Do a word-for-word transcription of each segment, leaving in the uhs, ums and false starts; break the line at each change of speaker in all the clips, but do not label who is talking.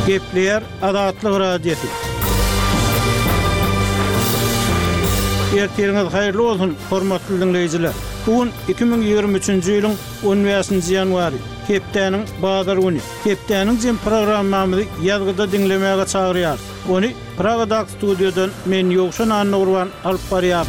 Kepler Adatlyk radiosu. Erteriňiz haýyrly bolsun, hormatly dinleýijiler. Bugün iki bin ýygrimi üçünji ýylyň on beşinji ýanwary, Hepdeniň bazar güni. Hepdeniň jem programmamyzy ýazgyda dinlemäge çagyrýar. Ony Pragadak studiodan men Ýogşan Annurwan alyp barýar.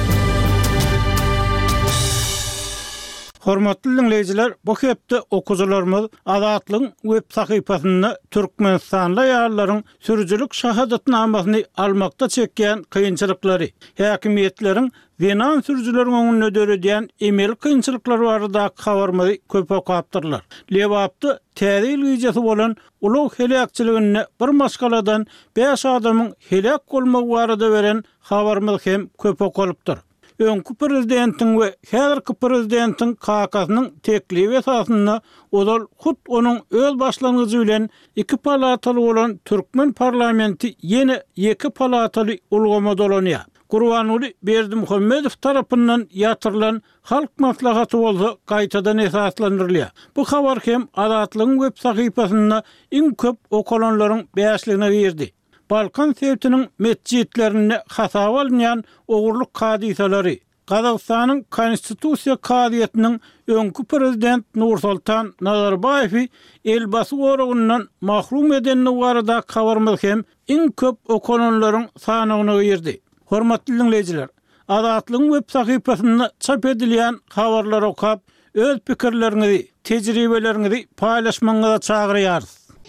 Hormatly dinleýijiler, bu hepde okuwçylarymyz Adatlyň web sahypasyny Türkmenistanly ýarlaryň sürüjülük şahadatnamasyny almakda çekýän kynçylyklary, häkimetleriň Venan sürüjüleriň öňüne döredýän emel kynçylyklary barada habarmy köp okapdyrlar. Lewapdy täze ilgijesi bolan ulug helakçylygyny bir maskaladan beş adamyň helak bolmagy barada beren habarmy hem köp okalypdyr. Öňkü prezidentiň we häzirki prezidentiň kakasynyň teklibi esasynda odal hut onuň öz başlangyjy bilen iki palataly bolan Türkmen parlamenti ýene iki palataly ulgama dolanýar. Gurbanuly Berdimuhammedow tarapyndan ýatyrylan halk maslahaty bolsa gaýtadan esaslandyrylýar. Bu habar hem Adatlyň web sahypasynda iň köp okalanlaryň beşligine girdi. Balkan Sewtiniň mesjidlerini hasaba alynýan ogurluk kadisalary, Gazagstanyň konstitusiýa kadiýetiniň öňkü prezident Nursultan Nazarbayewi elbasy goragyndan mahrum edenini barada habarmy hem iň köp okalanlaryň sanygyna girdi. Hormatly dinleýijiler, Adatlyň web sahypasynda çap edilýän habarlary okap, öz pikirleriňizi, tejribeleriňizi paýlaşmaňyza çagyrýarys.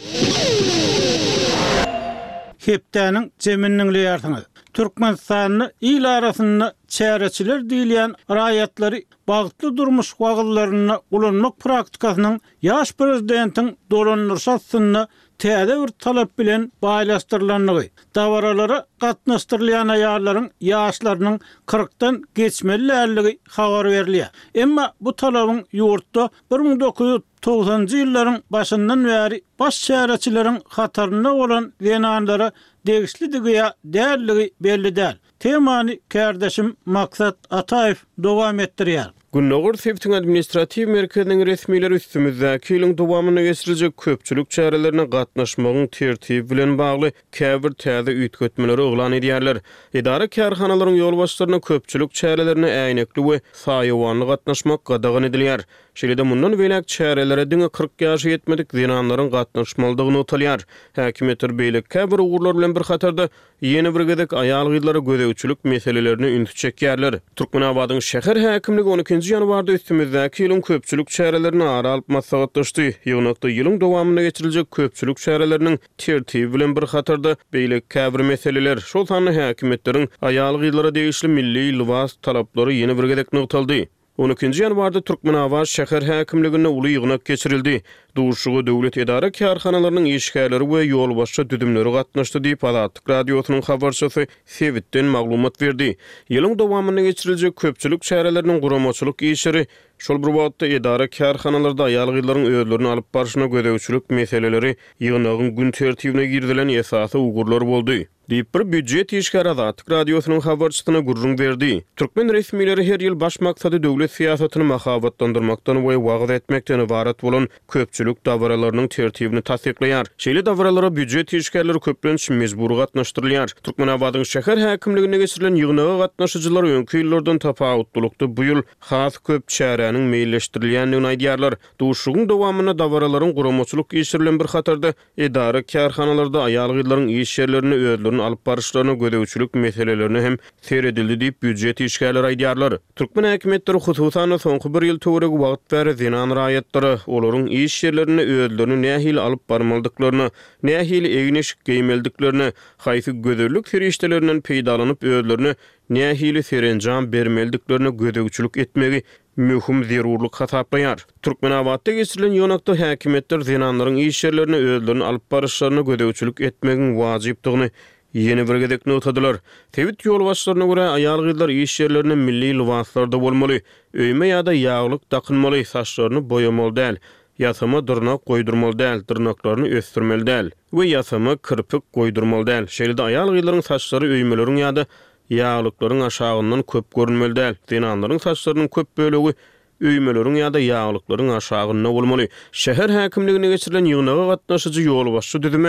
Hepdeniň jeminiň leýarsyňyz. Türkmenistanyň il arasyny çäreçiler diýilýän raýatlary bagtly durmuş wagtlaryna ulanmak praktikasynyň ýaş prezidentiň dolanýarsasyny täze bir talap bilen baýlaşdyrylanyny, dawaralara gatnaşdyrylýan aýallaryň ýaşlarynyň kırkdan geçmeliligi habar berilýär. Emma bu talabyň ýurtda bir ming dokuz ýuz togsanjy ýyllaryň başyndan bäri baş çäreçileriň hataryna bolan wenanlara degişlidigi dälligi belli däl. Temany kardeşim Maksat Ataev dowam etdirýär. Günnogur Sewtiň administrativ merkeziniň resmiýetleri üstümizdäki ýylyň dowamyna geçiriljek köpçülük çärelerine gatnaşmagyň tertibi bilen bagly käbir täze üýtgetmeleri oglan edýärler. Edara karhanalaryň ýolbaşçylaryna köpçülük çärelerine äýnekli we saýawanly gatnaşmak gadagan edilýär. Şeýle-de mundan welek çärelere diňe kırk ýaşa ýetmedik zenanlaryň gatnaşmalydygyny utalýar. Häkimetler beýlik käbir ugurlar bilen bir hatarda ýene bir gedek aýal gyzlary gödäwçilik meselelerini üntü çekýärler. Türkmenabadyň şäher häkimligi on ikinji ýanwarda üstümizdäki ýylyň köpçülük çärelerini ara alyp maslahatlaşdy. Ýöňekde ýylyň dowamyna geçiriljek köpçülük çäreleriniň tertibi bilen bir hatarda beýlik käbir meseleler, şol sanly häkimetleriň aýal gyzlara degişli milli libas talaplary ýene bir gedek nykdaldy. on ikinji ýanwarda Türkmenabad şäher häkimligine uly ýygnak geçirildi. Duşugy döwlet edara karhanalarynyň işgärleri we ýolbaşça düdümleri gatnaşdy diýip Adatlyk radiosynyň habarçysy Sewitden maglumat berdi. Ýylyň dowamyna geçiriljek köpçülük çäreleriniň guramaçylyk işleri şol bir wagtda edara karhanalarda aýal gyzlaryň özlerini alyp barşyna gödäwçilik meseleleri ýygnagyň gün tertibine girdilen esasy ugurlar boldy. Diýip bir büdjet işgär Adatlyk radiosynyň habarçysyna gurrun berdi. Türkmen resmiýetleri her ýyl baş maksady döwlet siýasatyny mahabatlandyrmakdan we wagt etmekden ibaret bolan köpçülük dawralarynyň tertibini tasdikleýär. Şeýle dawralara büdjet işgärleri köplenç mejbur gatnaşdyrylýar. Türkmenabadyň şäher häkimligine geçirilen ýygnaga gatnaşyjylar öňkü ýyllardan tapawutlukdy. Bu ýyl has köp çäräniň meýilleşdirilýändigini aýdýarlar. Duşugyň dowamyna dawralaryň guramaçylyk işlerinden bir hatarda edara karhanalarda aýal gyzlaryň iş ýerlerini özleri alyp barışlaryna gödäwçilik meselelerini hem seredildi diýip büdjet işgärleri aýdýarlar. Türkmen häkimetleri hususan soňky bir ýyl töwereg wagt bäri zenan raýatlary olaryň iş ýerlerini özlerini nähili alyp barmaldyklaryny, nähili egniş geýmeldiklerini, haýsy gödürlük ferişdelerinden peýdalanyp özlerini nähili serenjam bermeldiklerini gödäwçilik etmegi mühim zerurluk hasaplaýar. Türkmenabadda geçirilen ýönekde häkimetler zenanlaryň iş ýerlerini özlerini alyp barışlaryna gödäwçilik etmegiň wajypdygyny ýene bir gedek notadylar. Tewit ýolbaşçylaryna görä aýal gyzlar iş ýerlerine milli libaslarda bolmaly, öýme ýa-da ýaglyk takynmaly, saçlaryny boýamaly däl. Ýasama dyrnak goýdurmaly däl, dyrnaklaryny ösdürmeli däl we ýasama kirpik goýdurmaly däl. Şeýle-de aýal gyzlaryň saçlary öýmeleriň ýa-da ýaglyklaryň aşagyndan köp görünmeli däl. Zenanlaryň saçlarynyň köp bölegi öýmeleriň ýa-da ýaglyklaryň aşagynda bolmaly. Şäher häkimligine geçirilen ýygnaga gatnaşyjy ýolbaşçy düzüme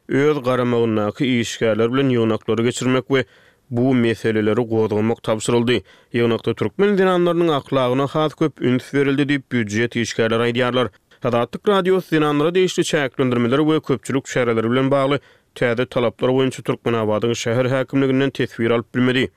öz garamagyndaky işgärler bilen ýygnaklary geçirmek we bu meseleleri goýdurmak tapşyryldy. Ýygnakda türkmen dinanlarynyň aklagyna has köp üns berildi diýip büdjet işgärler aýdýarlar. Hadatlyk radio dinanlara değişli çäklendirmeler we köpçülik şäherleri bilen bagly täze talaplar boýunça Türkmenabadyň şäher häkimliginden tesbir alyp bilmedi.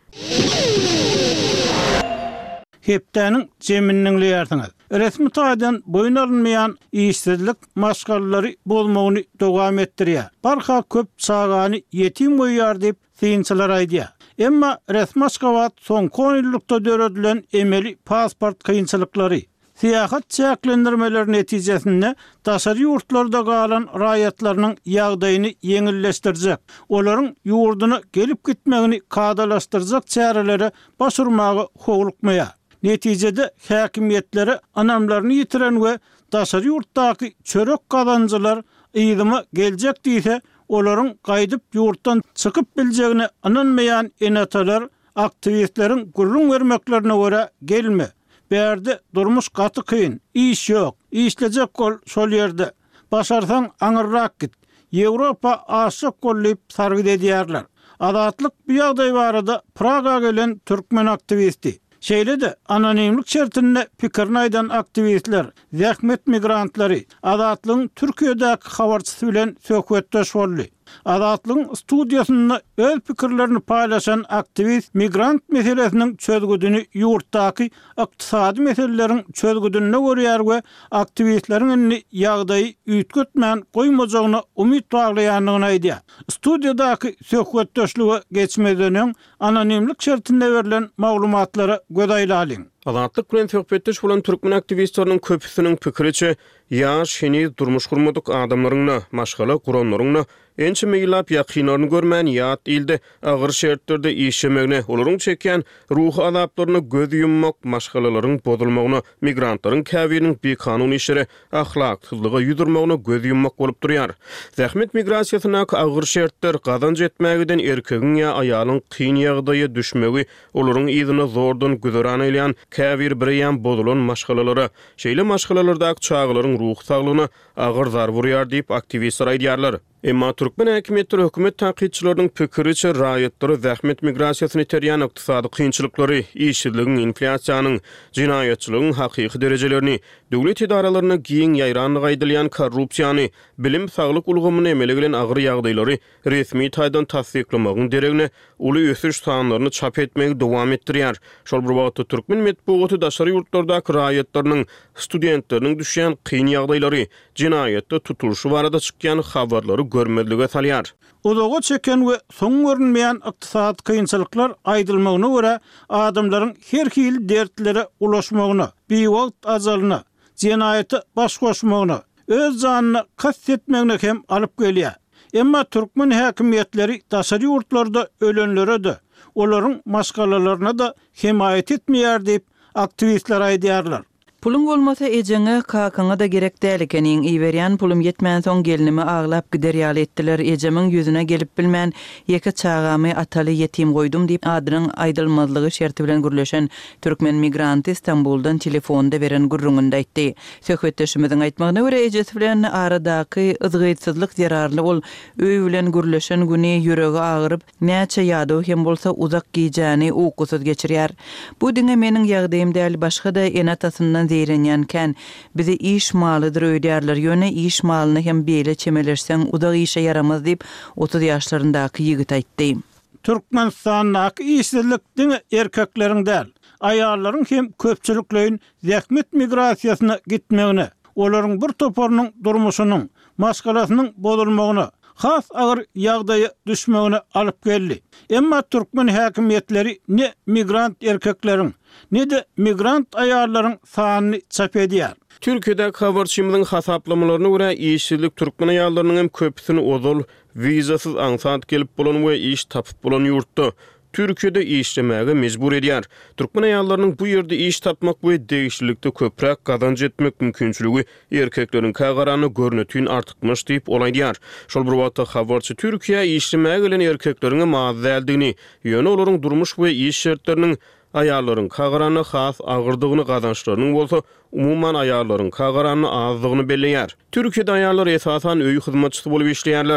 Hepdäniň jeminiňli ýartyňyz. Resmi taýdan boyun alınmayan işsizlik maşgallary bolmagyny dowam etdirýär. Barha köp sagany yetim goýýar diýip synçylar aýdýar. Emma resmi maşgabat soňky on ýyllikda döredilen emeli pasport kynçylyklary, siýahat çäklendirmeleri netijesinde daşary ýurtlarda galan raýatlarynyň ýagdaýyny ýeňilleşdirjek, olaryň ýurduny gelip gitmegini kadalaşdyrjak çäreleri başurmagy howlukmaýar. Netijede häkimiýetleri anamlaryny ýitiren we daşary ýurtdaky çörek kazanjylar ýygyma geljek diýse, olaryň gaýdyp ýurtdan çykyp biljegine ananmaýan enatalar aktivistleriň gurrun vermeklerine görä gelme. Bärde durmuş gaty kyn, iş ýok, işlejek bol şol ýerde. Başarsaň aňyrrak git. Ýewropa aşyk bolýup sargyd edýärler. Adatlyk bu ýagdaý barada Praga gelen türkmen aktivisti. Şeýle de anonimlik şertinde pikirini aýdan aktivistler, zähmet migrantlary, Adatlyň Türkiýedäki habarçysy bilen söhbetdeş boldy. Adatlyň studiýasynda öz pikirlerini paýlaşan aktivist migrant meselesiniň çözgüdüni ýurtdaky ykdysady meseleleriň çözgüdüne görýär we aktivistleriň ýagdaýy üýtgetmän goýmajagyna umyt baglaýanlygyny aýdýar. Studiýadaky söhbetdeşligi geçmeden anonimlik şertinde verilen maglumatlary göz aýlalyň.
Adatlyk bilen söhbetdeş bolan türkmen aktivistleriniň köpüsiniň pikiriçe, ýaş heni durmuş gurmadyk adamlaryňna, maşgala guranlaryňna ençe meýlap ýakynaryny görmän ýat ilde agyr şertlerde işlemegine, olaryň çeken ruhy azaplaryny göz ýummak, maşgalalaryň bozulmagyna, migrantlaryň käbiriniň bekanun işleri, ahlaksyzlyga ýüdürmegine göz ýummak bolup durýar. Zähmet migrasiýasyna agyr şertler gazanç etmegiden erkegiň ýa aýalyň kyn ýagdaýa düşmegi, olaryň ýygyny zordan güzeran eýleýän käbir birýän bozulan maşgalalara, şeýle maşgalalardaky çağlaryň ruh saglygyna agyr zar burýar diýip aktivistler aýdýarlar. Emma türkmen häkimetleri hökümet tanqidçileriniň pikiriçe raýatlary zähmet migrasiýasyny terýän ykdysady kynçylyklary, işsizligiň, inflasiýanyň, jinaýatçylygyň hakyky derejelerini, döwlet idaralaryna giň ýaýranlyk aýdylýan korrupsiýany, bilim saglyk ulgamyny emele gelen agyr ýagdaýlary resmi taýdan tasdiklamagyň deregine uly ösüş sanlaryny çap etmegi dowam etdirýär. Şol bir wagtda türkmen medeniýeti daşary ýurtlardaky raýatlarynyň, studentleriniň düşýän kyn ýagdaýlary, jinaýatda tutulşy barada çykýan habarlary görmedlige salýar.
Odaga çeken we soň görünmeýän ykdysady kynçylyklar aýdylmagyna görä adamlaryň her hil dertlere ulaşmagyna, biwagt azalyna, jinaýaty baş goşmagyna, öz janyny kastetmegine hem alyp gelýär. Emma türkmen häkimiýetleri daşary ýurtlarda ölenlere de, olaryň maşgalalaryna da himayet etmeýär diýip aktivistler aýdýarlar.
Pulum bolmasa ejeňe kakaňa da gerek däl ekeniň iýberýän pulum ýetmän soň gelinimi aglap gider ýaly etdiler. Ejemiň ýüzüne gelip bilmän ýeke çağamy ataly ýetim goýdum diýip adynyň aýdylmazlygy şerti bilen gürleşen türkmen migranty Istanbuldan telefonda beren gurrununda aýtdy. Söhbetdeşimiziň aýtmagyna görä ejesi bilen aradaky ızgytsyzlyk zerarly ol öý bilen gürleşen güni ýüregi agyryp näçe ýady hem bolsa uzak giýjäni ukusuz geçirýär. Bu diňe meniň ýagdaýym däl başga da enatasyndan zeyrenýänken bizi iş malydyr öýdýärler. Ýöne iş malyny hem beýle çemelerseň uzak işe yaramaz diýip otuz ýaşlaryndaky ýigit aýtdy.
Türkmenistanyň işsizlik diňe erkekleriň däl, aýallaryň hem köpçülikleýin zähmet migrasiýasyna gitmegine, olaryň bir toparynyň durmuşynyň, maşgalasynyň bozulmagyna, has agyr ýagdaýa düşmegine alyp geldi. Emma türkmen häkimetleri ne migrant erkekleriň, ne de migrant aýallaryň sanyny çap edýär.
Türkiýede habarçymyň hasaplamalarına görä işsizlik türkmen aýallarynyň hem köpüsini ozul, wizasyz aňsat gelip bolan we iş tapyp bolan ýurtda Türkiýede işlemäge mejbur edýär. Türkmen aýallarynyň bu ýerde iş tapmak we degişlikde köpräk gazanç etmek mümkinçiligi erkekleriň kagarany görnetýän artykmyş diýip olaýdýar. Şol bir wagtda habarçy Türkiýe işlemäge gelen erkekleriň maazaldygyny, ýöne olaryň durmuş we iş şertleriniň aýallaryň kagarany has agyrdygyny gazançlarynyň bolsa umuman aýallaryň kagarany azdygyny belleýär. Türkiýede aýallar esasan öý hyzmatçysy bolup işleýärler.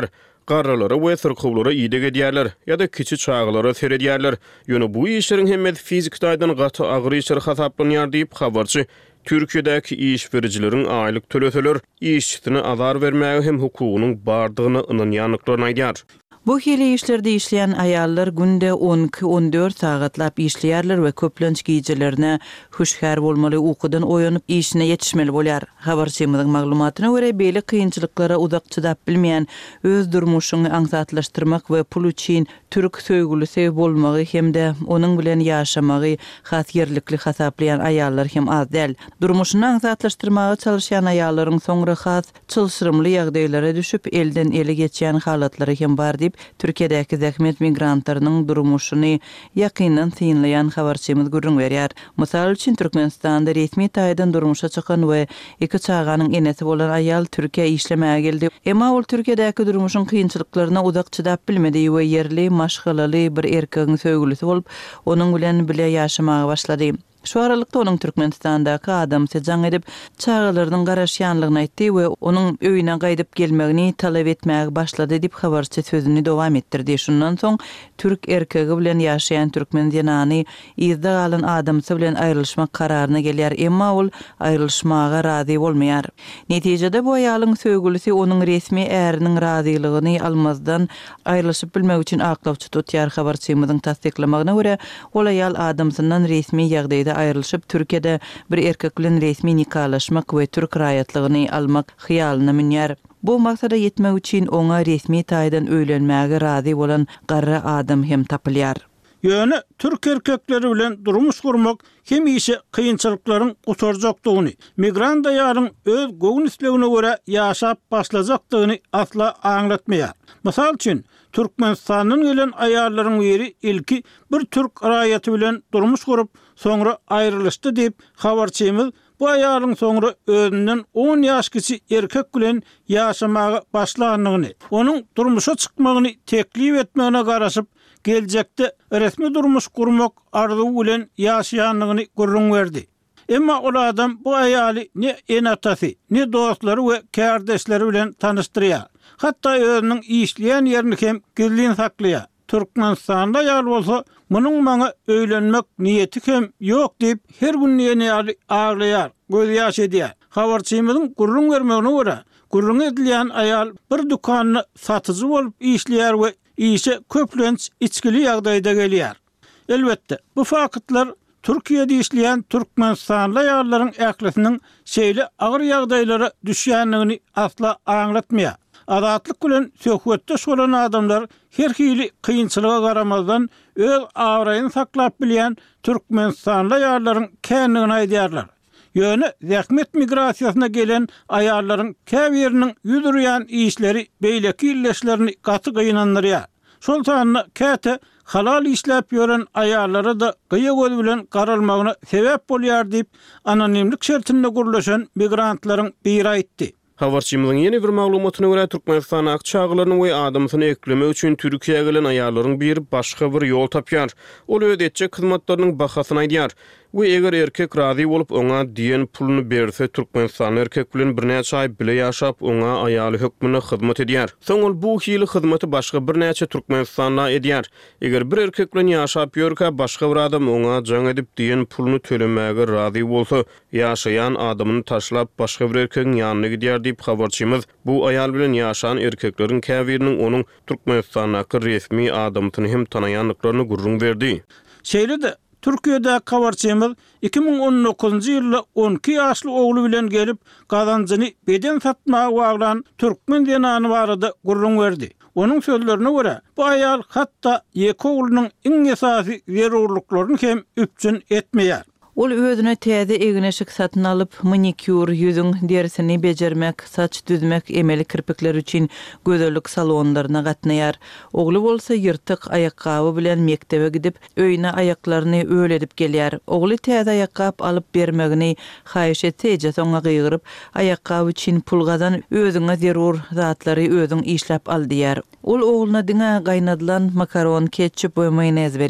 garralara we sırkowlara ýydyk edýärler ýa-da kiçi çağlara seredýärler. Ýöne bu işleriň hemme fizik taýdan gaty agyr işler hasaplanýar diýip habarçy Türkiýedäki iş berjileriň aýlyk töleseler işçisine azar bermäge hem hukugynyň bardygyny ynanýanlyklaryny aýdýar.
Bu hili işlerde işleyen ayallar günde on iki on dört sagatlap işleýärler we köplenç giýijilerine huşkar bolmaly ukudan oýanyp işine ýetişmeli bolýar. Habarçymyzyň maglumatyna görä beýle kynçylyklara uzak çydap bilmeýän öz durmuşyny aňsatlaşdyrmak we pul üçin türk söýgülisi bolmagy hemde onuň bilen ýaşamagy has ýerlikli hasaplayan ayallar hem az däl. Durmuşyny aňsatlaşdyrmagy çalışýan ayallaryň soňra has çylşyrymly ýagdaýlara düşüp elden ele geçýän halatlary hem bar diýip Türkiýedäki zähmet migrantlarynyň durmuşyny ýakyndan synlaýan habarçymyz gurrun berýär. Mysal üçin Türkmenistanda resmi taýdan durmuşa çykan we iki çağanyň enesi bolan ayal Türkiýe işlemäge geldi. Emma ol Türkiýedäki durmuşyň kynçylyklaryna uzak çydap bilmedi we yerli maşgalaly bir erkegiň söýgülisi bolup onuň bilen bile ýaşamaga başlady. Şu aralykda onuň Türkmenistandaky adam sejaň edip çağalarynyň garaşýanlygyny aýtdy we onuň öýüne gaýdyp gelmegini talap etmäge başlady diýip habarçy sözüni dowam etdirdi. Şundan soň türk erkegi bilen ýaşaýan türkmen ýanany ýerde galan adamsy bilen aýrylşmak kararyna gelýär, emma ol aýrylşmaga razy bolmaýar. Netijede bu aýalyň söýgülisi onuň resmi äriniň razylygyny almazdan aýrylşyp bilmek üçin aklawçy tutýar. Habarçymyzyň tasdiklamagyna görä ol aýal adamsynyň resmi ýagdaýda ayrılışıp Türkiye'de bir erkek bilen resmi nikahlaşmak ve Türk raýatlygyny almak hyýalyna minýär. Bu maksada yetmek üçin oňa resmi taýdan öýlenmäge razy bolan garra adam hem tapylýar.
Ýöne türk erkekleri bilen durmuş gurmak hem işe kıyınçılıkların utorjakdygyny, migrant aýalyň öz goýun islegine görä ýaşap başlajakdygyny asla aňlatmaýar. Mysal üçin Türkmenistanyň gelen aýallaryň biri ilki bir türk raýaty bilen durmuş gurup soňra aýrylışdy diýip habarçymyz bu aýalyň soňra özünden on ýaş kiçi erkek bilen ýaşamaga başlandygyny, onuň durmuşa çykmagyny teklip etmegine garaşyp geljekde resmi durmuş gurmak arzuwy bilen ýaşaýanlygyny gurrun berdi. Emma ol adam bu aýaly ne enatasy, ne dostlary we kärdeşleri bilen tanışdyrýar. Hatda özüniň işleýän ýerini hem gizlin saklaýar. Türkmenistanda ýar bolsa, munyň maňa öýlenmek niýeti hem ýok diýip her gün ýene aglaýar, göz ýaş edýär. Habarçymyzyň gurrun bermegine görä, gurrun edilýän aýal bir dukanyny satyjy bolup işleýär we işe köplenç içkili ýagdaýda gelýär. Elbetde bu fakatlar Türkiýede işleýän Türkmenistanly aýallaryň ählisiniň şeýle agyr ýagdaýlara düşýänligini asla aňlatmaýar. Adatlyk bilen söhbetde bolan adamlar her hili kıyınçılığa garamazdan öz awraýyny saklap bilýän Türkmenistanly aýallaryň kändigini aýdýarlar. Ýöne zähmet migrasiýasyna gelen aýallaryň käbiriniň ýüdürýän işleri beýleki illeşlerini gaty gynandyrýar. Şol sanyna käte halal işläp ýören aýallara da gyýa göz bilen garalmagyna sebäp bolýar diýip anonimlik şertinde gurlaşan migrantlaryň biri aýtdy.
Habarçymyzyň ýene bir maglumatyna görä Türkmenistan akçaglaryny we adamsyny eklemek üçin Türkiýege gelen aýallaryň bir başga bir ýol tapýar. Ol ödetjek hyzmatlarynyň bahasyny aýdýar. We eger erkek razy bolup oňa diýen puluny berse Türkmenistan erkek bilen bir näçe aý bile ýaşap oňa aýaly hökmüne hyzmat edýär. Soň ol bu hili hyzmaty başga bir näçe Türkmenistanda edýär. Eger bir erkek bilen ýaşap ýörkä başga bir adam oňa jaň edip diýen puluny tölemäge razy bolsa, ýaşaýan adamyny taşlap başga bir erkegiň ýanyna gidýär diýip habarçymyz bu aýal bilen ýaşaýan erkekleriň käbiriniň onuň Türkmenistandaky resmi adamtyny hem tanaýanlyklaryny gurrun berdi.
Şeýle Türkiýede habarçymyz iki ming on dokuzunçy ýylda on iki ýaşly ogly bilen gelip gazanjyny beden satmaga baglan türkmen ýanany barada gurrun berdi. Onuň sözlerine görä, bu aýal hatda ýeki oglunyň iň esasy zerurlyklaryny hem üpçün etmeýär.
Ol özüne täze egneşik satyn alyp manikür, ýüzüň derisini bejermek, saç düzmek, emeli kirpikler üçin gözellik salonlaryna gatnaýar. Ogly bolsa ýyrtyk ayakkabı bilen mektebe gidip öýüne ayaklaryny öýledip gelýär. Ogly täze ayakkap alyp bermegini haýyş etse, soňa gyýgyryp ayakkabı üçin pul gazan özüňe zerur zatlary özüň işläp al diýär. Ol oglyna diňe gaýnadylan makaron, ketchup we mayonez berýär.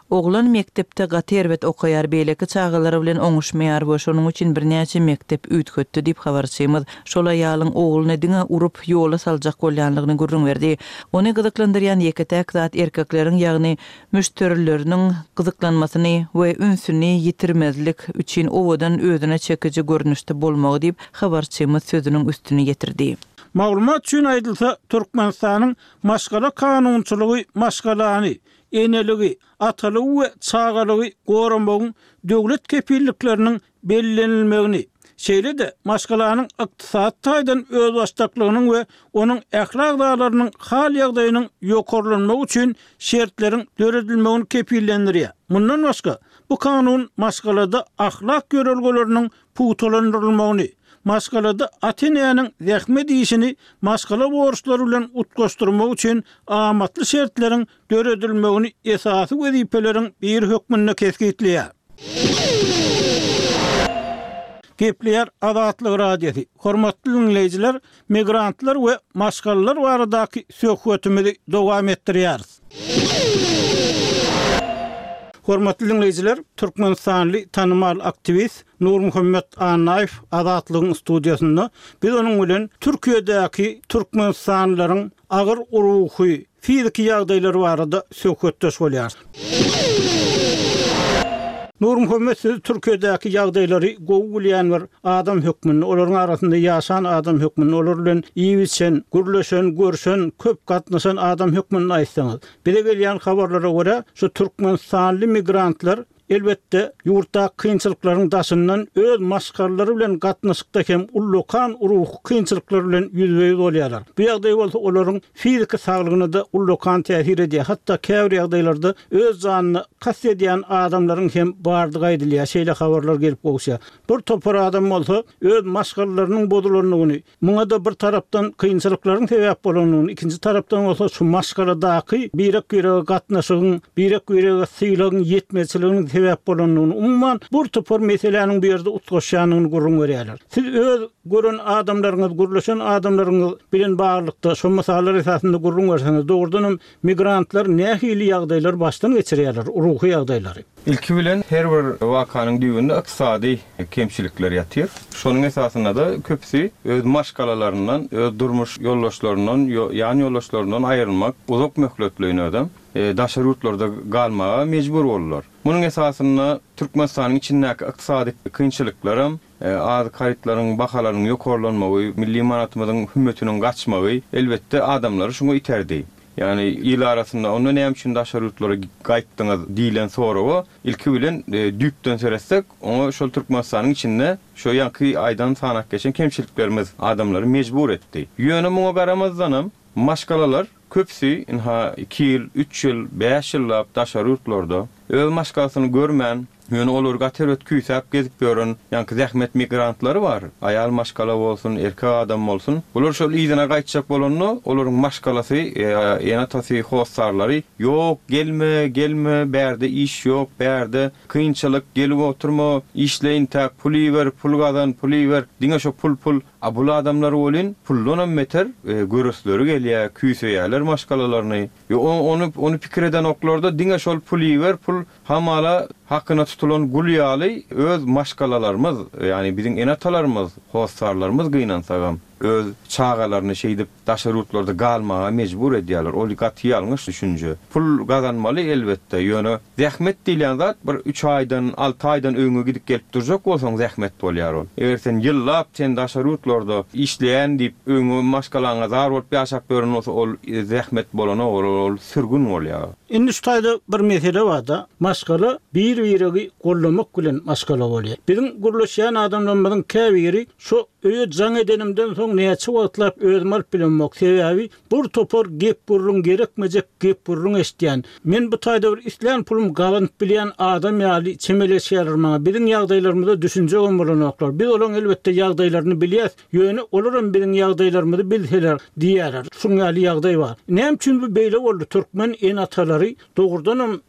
Oglan mektepde gaterbet okaýar, beýleki çağalary bilen oňuşmaýar we şonuň üçin birnäçe mektep ütkötdi diýip habarçymyz. Şol aýalyň ogluny diňe urup ýola saljak bolýanlygyny görüň berdi. Ony gyzyklandyrýan ýeketäk zat erkekleriň ýagny müşterileriniň gyzyklanmasyny we ünsüni ýitirmezlik üçin owadan özüne çekici görnüşde bolmagy diýip habarçymyz sözüniň üstüne getirdi.
Maglumat üçin aýdylsa, Türkmenistanyň maşgala kanunçylygy maşgalany eneligi, atalygy we çağalygy goranmagyň döwlet kepillikleriniň bellenilmegini, şeýle-de maşgalanyň ykdysat taýdan öz başdaklygynyň we onuň ählak daglarynyň hal ýagdaýynyň ýokarlanmagy üçin şertleriň döredilmegini kepillendirýär. Mundan başga, bu kanun maşgalada ahlak görelgeleriniň putolandyrylmagyny, maşgalada Ateneýanyň zähmet işini maşgala borçlary bilen utgaşdyrmak üçin amatly şertleriň döredilmegini esasy wezipeleriň bir hökmünde kesgitleýär. Gepleýär Azatlyk radiosi. Hormatly dinleýijiler, migrantlar we maşgalalar baradaky söhbetimizi dowam etdirýäris. Hormatly dinleýijiler, Türkmenistanly tanymal aktivist Nur Muhammed Anaýew Azatlygyň studiýasynda biz onuň bilen Türkiýedäki türkmenistanlylaryň agyr uruhy, fiziki ýagdaýlary barada söhbetdeş bolýar. Nur Muhammed Türkiýedäki ýagdaýlary gowgulýan bir adam hökmüni, olaryň arasynda ýaşan adam hökmüni, olar bilen iýiçen, gürleşen, görşen, köp gatnaşan adam hökmüni aýtsaňyz. Bile gelýän habarlara görä, şu türkmenistanly migrantlar elbette yurtda kynçylyklaryň daşyndan öz maşgarlary bilen gatnaşykda hem ullukan uruh kynçylyklar bilen ýüzbeýiz bolýarlar. Bu ýagdaý bolsa olaryň fiziki saglygyna da ullukan täsir edýär. Hatda käbir ýagdaýlarda öz janyny kas edýän adamlaryň hem bardygy aýdylýar. Şeýle habarlar gelip gowşýar. Bir topar adam bolsa öz maşgarlarynyň bodulanlygyny, muňa da bir tarapdan kynçylyklaryň sebäp bolanyny, ikinji tarapdan bolsa şu maşgaradaky birek birege gatnaşygyň, birek birege syýlagyň ýetmezçiliginiň sebäp bolanyny, umman bir topar meseleniň bir ýerde utgaşýanyny görüň berýärler. Siz öz görän adamlaryňyz, gürleşen adamlaryňyz bilen baglykda şu masalar esasında görüň berseňiz, dogrudan migrantlar nähili ýagdaýlar başdan geçirýärler, uruhy ýagdaýlary.
İlki bilen her bir wakanyň düýbünde iqtisady kemçilikler ýatyr. Şonuň esasynda da köpsi öz maşgalalaryndan, öz durmuş ýoldaşlaryndan, ýany ýoldaşlaryndan aýrylmak, uzak möhletleýän adam daşary ýurtlarda galmaga mejbur bolurlar. Munyň esasynda Türkmenistanyň içindäki ykdysady kynçylyklarym, az karytlaryň bahalarynyň ýokarlanmagy, milli manatymyzyň hümmetiniň gaçmagy elbetde adamlary şoňa iterdi. Yani il arasında onu näme üçin daşary ýurtlara gaýtdyňyz diýilen soragy ilki bilen e, düpden seretsek, onu şol Türkmenistanyň içinde şu ýanky aýdan sanak geçen kemçiliklerimiz adamlary mejbur etdi. Ýöne muňa garamazdanam maşgalalar köpsi inha iki ýyl, üç ýyl, beş ýyllap daşary ýurtlarda öz maşgalasyny görmän, ýöne olar gater ötküýsäp gezip ýören ýanky zähmet migrantlary bar. Aýal maşgala bolsun, erkek adam bolsun. Olar şol ýyzyna gaýtjak bolanyny, olaryň maşgalasy, ýene tasy howsarlary ýok, gelme, gelme, bärde iş ýok, bärde kynçylyk, gelip oturma, işleýin tak, puly ber, pul gazan, puly ber, diňe şo pul pul. Abul adamlar bolyn, pullunam meter görüsleri gelýär, küýseýärler maşgalalaryny. Onu onu pikir eden oklarda diňe şol puly ber, pul hamala hakyna tutulan gulýaly öz maşgalalarymız, yani bizim enatalarymız, howsarlarymız gynansaňam öz çağalaryny şeýdip daşary ýurtlarda galmaga mejbur edýärler. Ol gaty ýalňyş düşünje. Pul gazanmaly elbetde. Ýöne zähmet diýilen zat bir üç aýdan, alty aýdan öňe gidip gelip durjak bolsaň zähmet bolýar ol. Eger sen ýyllap sen daşary ýurtlarda işleýän diýip öňe maşgalaňa zar bolup ýaşap görün bolsa ol zähmet bolana ol sürgün bolýar.
Indi şu taýda bir mesele bar da, maşgala bir biregi gollamak bilen maşgala bolýar. Bizim gürleşýän adamlarymyzyň käbiri şu öýe jaň edenimden soň näçe wagtlap öz mal bilen moksebi bir topar gep burun gerekmejek gep burun eşdýän. Men bu taýda bir islan pulum galan bilen adam ýaly çemeleşýär maňa. Bizim ýagdaýlarymyzda düşünje bolmalanoklar. Biz olaň elbetde ýagdaýlaryny bilýäs. Ýöne olaram bizim ýagdaýlarymyzy bilseler diýerler. Şuň ýaly ýagdaý bar. Näme üçin bu beýle boldy? Türkmen enatalary dogrudan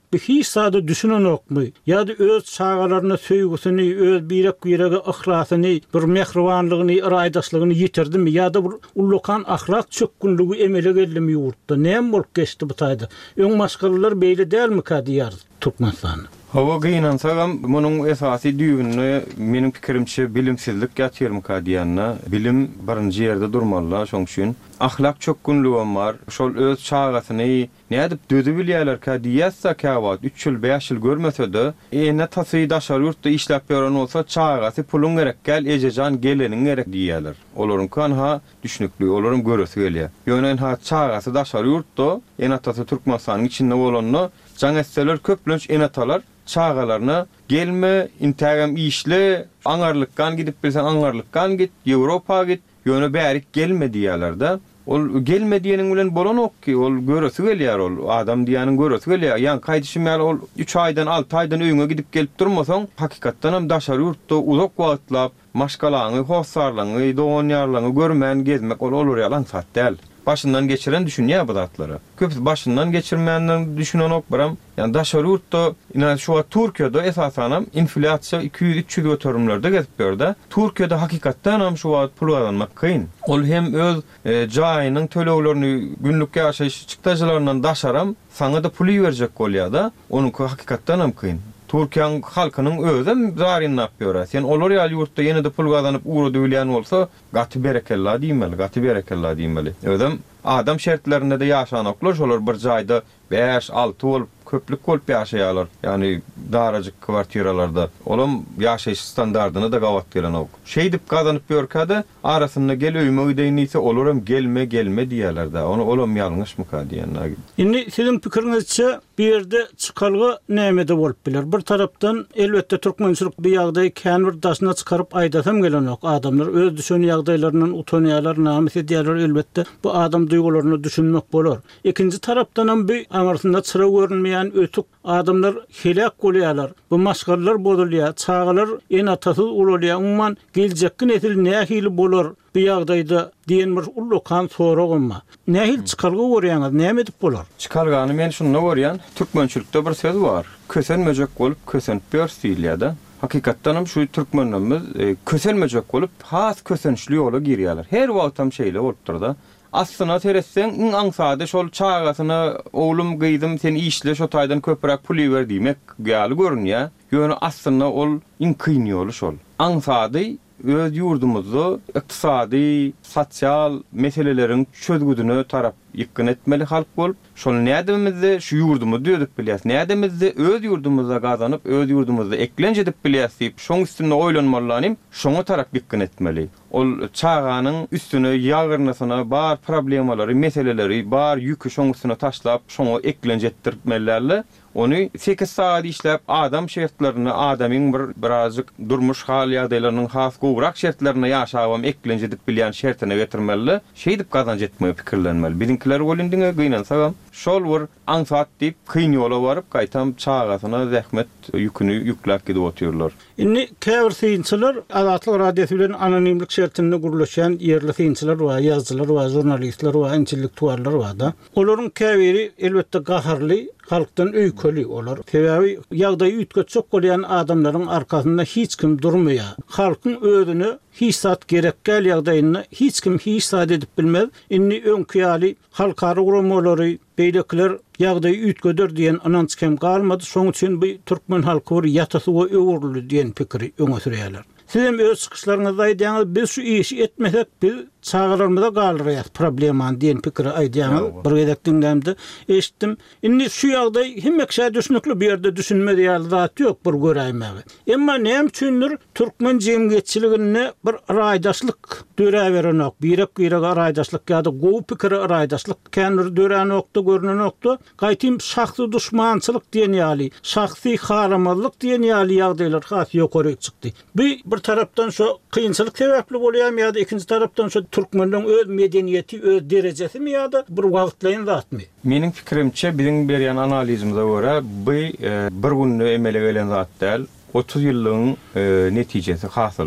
bir hiç sada düşünen okmy, ýa-da öz çağalaryna söýgüsini, öz birek birege ihlasını, bir mehribanlygyny, iraýdaşlygyny ýitirdimi, ýa-da bir ullukan ahlak çökkünlügi emele geldimi ýurtda? Näme bolup geçdi bu taýda? Öň maşgalalar beýle dälmi ka diýär Türkmenistany?
Hawa gynansaňam munyň esasy düýbüni meniň pikirimçe bilimsizlik ýatyrmy ka diýänne, bilim birinji ýerde durmaly, şoň üçin ahlak çökkünlügi bar. Şol öz çağasyny nädip döde bilýärler ka diýässä käwat üç ýyl beş ýyl görmese-de, ene tasy daşary ýurtda işläp ýören bolsa çağasy pulun gerek gel, ejejan geleniň gerek diýerler. Olaryň kan ha düşnükli, olaryň göresi gelýär. Ýönen ha çağasy daşary ýurtda ene tasy Türkmenistanyň içinde bolanyny jaňetseler köplünç enatalar çağalaryna gelme, intagam işle, aňarlykkan gidip bilsen aňarlykkan git, Ýewropa git, ýöne bärik gelme diýerler-de. Ol gelme diýeniň bilen bolan ok ki, ol göresi gelýär, ol adam diýeniň göresi gelýär. Ýani kaýdyşym ýaly ol üç aýdan alty aýdan öňe gidip gelip durmasaň, hakykatdan hem daşary ýurtda uzak wagtlap maşgalaňy, howsarlaňy, doganýarlaňy görmän gezmek ol olur ýalan sat däl. Başından geçiren düşünýär bu zatlara. Köpüsi başından geçirmenden düşünen ok biram. Yani daşary ýurtda, ina şu Türkiýede esasanam inflasiýa iki yüz üç yüz götürümlerde gezip berdi. Türkiýede hakykatdan hem şu wagt pul kazanmak kyn. Ol hem öz e, jaýynyň töleglerini günlük ýaşaýyş çykdajalaryndan daşaram, saňa da puly berjek bolýar-da. Onuňky hakykatdan hem kyn. Türkiýanyň halkynyň özüm zaryny apýar. Sen olar ýaly ýurtda ýene de pul gazanyp uğra döwlýän bolsa, gaty berekella diýmeli, gaty berekella diýmeli. Özüm adam şertlerinde de ýaşanoklar, şolar bir jaýda beş alty bolup köplük bolup ýaşaýarlar. Ýani darajyk kwartiralarda. Olam ýaşaýyş standardyny da gawat gelen ok. Şey dip gazanyp ýörkäde arasynda gel öýme öýdeýnise olaram gelme gelme diýerler-de. Onu olam ýalňyşmy ka diýenler.
Indi sizin pikirinizçe bir ýerde çykalgy nämede bolup biler. Bir tarapdan elbetde türkmençilik bir ýagdaý känbir daşyna çykaryp aýdasam gelen ok. Adamlar öz düşen ýagdaýlarynyň utanýarlar, namys edýärler elbetde. Bu adam duýgularyny düşünmek bolar. Ikinji tarapdan hem bir aňarsynda çyra görünmeýän ötük adamlar helak bolýarlar. Bu maşgalalar bolýar, çağalar en atasy bolýar. Umman geljekki nesil nähili bolar bu ýagdaýda diýen bir ullukan soragma. Nähil çykalgy görýäňiz, näme edip bolar?
Çykalgany men şunu görýän, türkmençilikde bir söz bar. Kösenmejek bolup kösenip ýörsilýär-de. Hakykatdan hem şu türkmenlerimiz e, köselmejek bolup has kösençli ýola girýärler. Her wagt hem şeýle bolupdyr da. Aslına teretsen, in aňsady şol çağasyna oğlum gyýdym sen işle şo taýdan köpürek pul ber diýmek ýaly görünýär. Ýöne aslında ol in kyn ýoly şol. Aňsady öz ýurdumyzdy ykdysady, sosial meselelerin çözgüdüne tarap ýykyn etmeli halk bolup, şol nädemizde şu ýurdumy dödük bilýäs, nädemizde öz ýurdumyzda gazanyp, öz ýurdumyzda eklenç edip bilýäs diýip, şoň üstünde oýlanmalylarym, şoňa tarap ýykyn etmeli. Ol çağanyň üstüne ýagyrnasyna bar problemalary, meseleleri, bar ýükü şoň üstüne taşlap, şoňa eklenç etdirmelerle, onu sekiz saat işläp adam şertlerini, adamyň bir birazcık durmuş hal ýagdaýlarynyň has gowrak şertlerini ýaşawam eklenç edip bilýän şertine getirmeli, şeýdip gazanç etmeye pikirlenmeli. Bizimkiler golündiňe gynansaňam, şol bir aňsat diýip kyn ýola baryp gaýtam çağasyna zähmet ýükünü ýükläp gidip oturýarlar.
Indi käbir synçylar azatlyk radiýasy bilen anonimlik şertinde gurulýan ýerli synçylar we ýazgylar we jurnalistler we intellektuallar we da. Olaryň käbiri elbetde gaharly, halkdan öýkeli olar. Sebäbi ýagdaý ütgeçek bolýan adamlaryň arkasynda hiç kim durmaýar. Halkyň özüni hisat gerek gel ýagdaýyny hiç kim hisat edip bilmez. Inni öňküýäli halkary gurulmalary beýlekler ýagdaý ütgöder diýen ananç kem galmady. Şoň üçin bu türkmen halky bir ýatasy we öwürli diýen pikiri öňe sürýärler. Sizem öz çykyşlaryňyzda aýdýaňyz, biz şu işi etmesek biz çağalarymyzda galyrýar probleman diýen pikiri aýdýaňyz. Bir gezek diňlemde eşitdim. Indi şu ýagdaý hemmekşä düşünükli bir ýerde düşünmedi ýaly zat ýok bir göräýmegi. Emma näme üçindir türkmen jemgyýetçiligine bir raýdaşlyk döräberen ok, birek birek raýdaşlyk ýa-da gowy pikiri raýdaşlyk kändir döräni okda görünen okda gaýtym şahsy düşmançylyk diýen ýaly, şahsy haramazlyk diýen ýaly ýagdaýlar has ýokary çykdy. Bu bir tarapdan şu kıyınçılık sebäpli bolýarmy ýa-da ikinji tarapdan şu türkmenliň öz medeniýeti, öz derejesimi ýa-da bir wagtlaýan zatmy?
Meniň pikirimçe biziň berýän analizimize görä, bu e, bir günde emele gelen zat däl. otuz ýyllyň e, netijesi hasyly şu.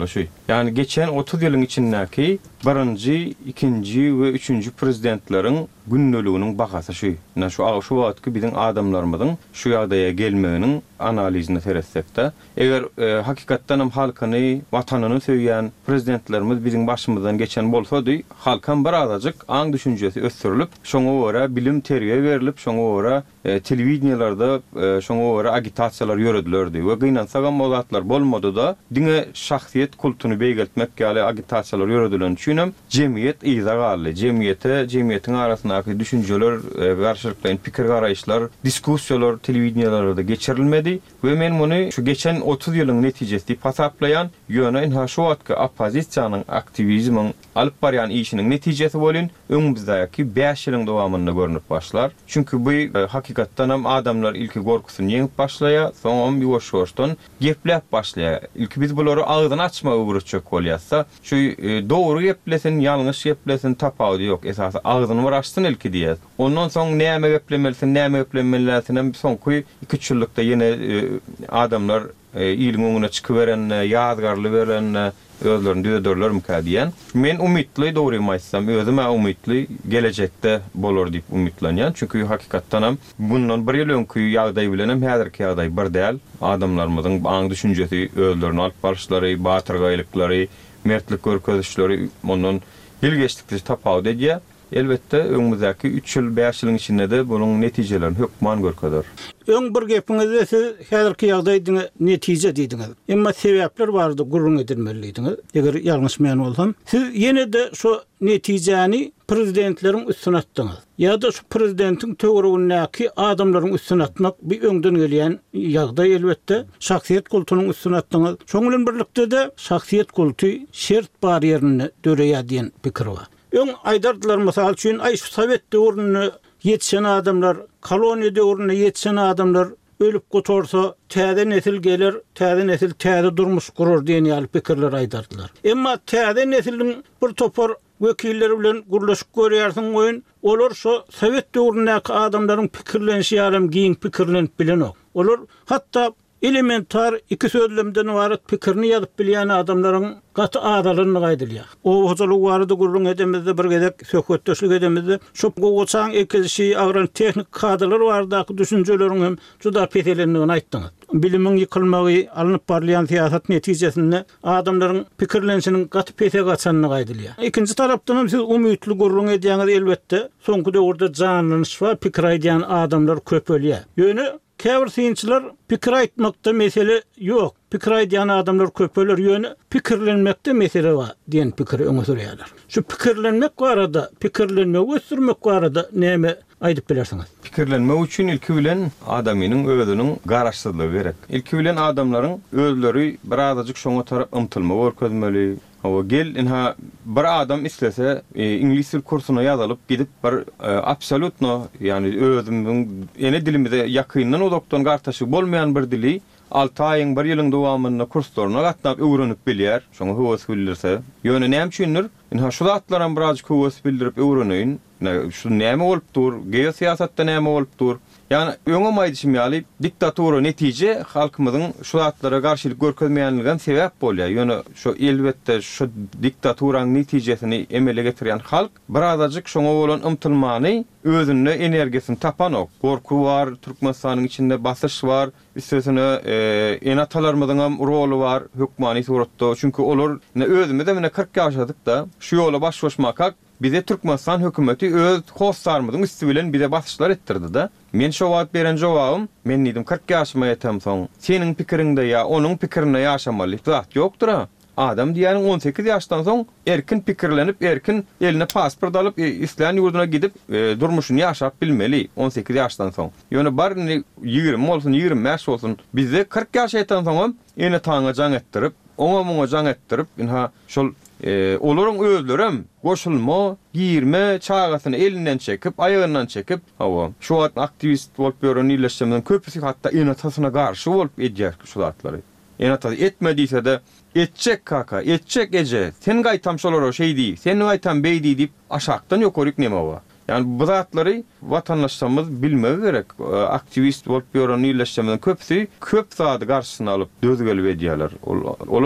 Yani geçen otuz yılın içindeki birinci, ikinci ve üçüncü prezidentlerin günnölüğünün bakası şu. Na şu şu vaatki bizim adamlarımızın şu ýagdaýa gelmeğinin analizini teretsek de, eger e, hakikattan hem halkını, vatanını söýýän prezidentlerimiz bizim başımızdan geçen bolsady, halkan bir azajyk aň düşünjesi ösdürilip, şoňa göre bilim terbiýe berilip, şoňa göre e, telewiziýalarda e, şoňa göre agitasiýalar ýöredilerdi. We gynansagan mowzatlar bolmady da, diňe şahsiýet kultuny beýgeltmek ýaly agitasiýalar ýöredilen üçinem jemgyýet iza galy. Jemgyýete, jemgyýetiň arasyndaky düşünjeler, garşylyklaryň pikir garaýşlar, diskussiýalar telewiziýalarda geçirilmedi we men muny şu geçen otuz ýylyň netijesi pasaplayan ýöne ha şu wagtky oppozisiýanyň aktivizmiň alyp barýan işiniň netijesi bolyn öňümüzdäki beş ýylyň dowamynda görnüp başlar. Çünki bu e, hakikatdan hem adamlar ilki gorkusyny ýeňip başlaýar, soňra ýoş-ýoşdan gepläp başlaýar. Ilki biz bulary agzyny açma ugrutjak bolýarsa, şu e, dogry geplesin, ýalňyş geplesin tapawdy ýok. Esasy agzyny bir açsyn ilki diýär. Ondan soň näme geplemelisin, näme geplemelisin, soňky iki üç ýyllykda ýene e, adamlar e, ýylyň öňüne çykyp beren, ýazgarly beren özlerini düýdürler mükadiýen. Men umytly dogry aýtsam, özüme umytly gelecekde bolar diýip umytlanýan. Çünki hakikatdan hem bundan bir ýyl öňkü ýagdaý bilen hem häzirki ýagdaý bir däl. Adamlarymyzyň aň düşünjesi, özlerini alyp barşlary, batyrgaýlyklary, mertlik görkezişleri ondan hilgeçlikde tapawdy diýär. Elbette öňümüzdäki üç ýyl, beş ýylyň içinde de bunyň netijelerini hökman görkezler.
Öň bir gepiňizde siz häzirki ýagdaýyň netije diýdiňiz. Emma sebäpler bardy gurrun edilmelidiňiz. Eger ýalňyşmaýan bolsam, siz ýene de şu netijäni prezidentleriň üstüne atdyňyz. Ýa-da şu prezidentiň töweregindäki adamlaryň üstüne atmak bir öňden gelýän ýagdaý elbette. Şahsiýet kultunyň üstüne atdyňyz. Şoň bilen birlikde de şahsiýet kulty şert barýerini döreýär diýen pikir bar. Öň aýdardylar mysal üçin ay şu Sowet döwrüne yetişen adamlar, koloniýa döwrüne yetişen adamlar ölüp gotorsa täze nesil gelir, täze nesil täze durmuş gurar diýen ýaly pikirler aýdardylar. Emma täze nesiliň bir topar wekilleri bilen gurlaşyp görýärsiň goýun, olar şu Sowet döwründäki adamlaryň pikirlenşi ýalym giň pikirlenip bilenok. Olar hatda elementar iki sözlemden ibaret pikirini ýazyp bilýän adamlaryň gaty adalyny gaýdylýar. O hojalyk barada gurrun edemizde bir gedek söhbetdeşlik edemizde şop goçaň ekilişi agran teknik kadrlar bardaky düşünjeleriň hem juda petelendigini aýtdyňyz. Bilimiň ýykylmagy, alınıp barlayan siýasat netijesinde adamlaryň pikirlenşiniň gaty pete gaçanyny gaýdylýar. Ikinji tarapdan siz umytly gurrun edýäňiz elbette soňky döwürde janlanyş we pikir aýdýan adamlar köp ölýär. Ýöne käbir synçylar pikir aýtmakda mesele ýok. Pikir aýdýan adamlar köp ölür, ýöne pikirlenmekde mesele bar diýen pikir öňe sürýärler. Şu pikirlenmek barada, pikirlenmek ösdürmek barada näme aýdyp bilersiňiz?
Pikirlenmek üçin ilki bilen adamynyň özüniň garaşsyzlygy gerek. İlki bilen adamlaryň özleri bir azajyk şoňa tarap ymtylma görkezmeli. O gel inha bir adam islese e, İngiliz dil kursuna ýazalyp gidip bir e, absolutno yani özümiň ene dilimde ýakyndan o doktorun gartaşy bolmayan bir dili altı aýyň bir ýylyň dowamynda kurslaryna gatnap öwrenip bilýär. Şoňa höwes bildirse, ýöne näme üçindir? Inha şu zatlaryň birazjyk höwes bildirip öwreneýin. Şu näme bolupdyr? Geosiýasatda näme bolupdyr? Yani öňe maýdyşym ýaly diktatura netije halkymyzyň şu zatlara garşylyk görkezmeýänligiň sebäp bolýar. Ýöne şu elbetde şu diktaturaň netijesini emele getirýän halk bir azajyk şoňa bolan ymtylmany özüne energiýasini tapanok. Gorku bar, Türkmenistanyň içinde basyş bar, üstesine e, enatalarymyzyň hem rolu bar hökmani suratda. Çünki olar özüme de kırk ýaşadyk da şu ýola başlaşmak bize Türkmenistan hökümeti öz hostarmyzyň üstü bilen bize basyşlar ettirdi da. Men şu wagt beren jogabym, men diýdim kırk ýaşyma ýetem soň. Seniň pikirinde ýa onuň pikirine ýaşamaly zat ýokdur. Adam diýäniň on sekiz ýaşdan soň erkin pikirlenip, erkin eline pasport alyp isläň ýurduna gidip e, durmuşyny ýaşap bilmeli on sekiz ýaşdan soň. Ýöne bar ýygrimi bolsun, ýygrimi beş bolsun, bizde kırk ýaş ýeten soň ene taňa jaň etdirip, oňa muňa jaň etdirip, inha şol E, olaryň özlerim goşulma, girme çağasyny elinden çekip, ayağından çekip, hawa şu wagt aktivist bolup ýören ýerleşmeden köpüsi hatda enatasyna garşy bolup edýär şu zatlary. Enata etmediyse de etjek kaka, etjek eje. Sen gaýtam şolary şey diýip, sen gaýtam beýdi diýip aşakdan ýokoryk neme bar. Yani bu zatlary vatandaşlarymyz bilmegi gerek. Aktivist bolup ýören ýerleşmeden köpüsi köp zady garşysyna alyp dözgeli edýärler. Olam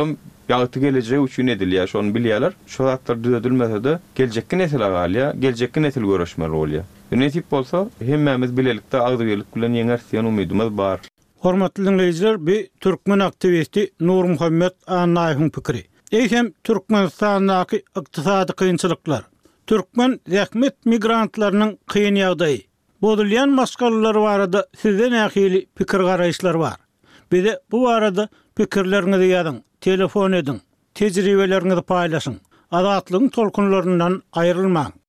ýagty geleceği üçin edilýär, şonu bilýärler. Şu zatlar düzeltilmese de geljekki nesil agalya, geljekki nesil görüşmeli bolýar. Ne tip bolsa hemmemiz bilelikde agdygylyk bilen ýeňersiýän umydymyz bar.
Hormatly dinleýijiler, bir türkmen aktivisti Nur Muhammed Anaýhyň pikiri. Eýsem Türkmenistandaky ykdysady kynçylyklar, türkmen zähmet migrantlarynyň kyn ýagdaýy, bodulýan maşgalary barada sizden nähili pikir garaýşlar bar. Bize bu barada pikirlerinizi ýazyň, telefon ediň, tejribeleriňizi paýlaşyň. Azatlygyň tolkunlaryndan aýrylmaň.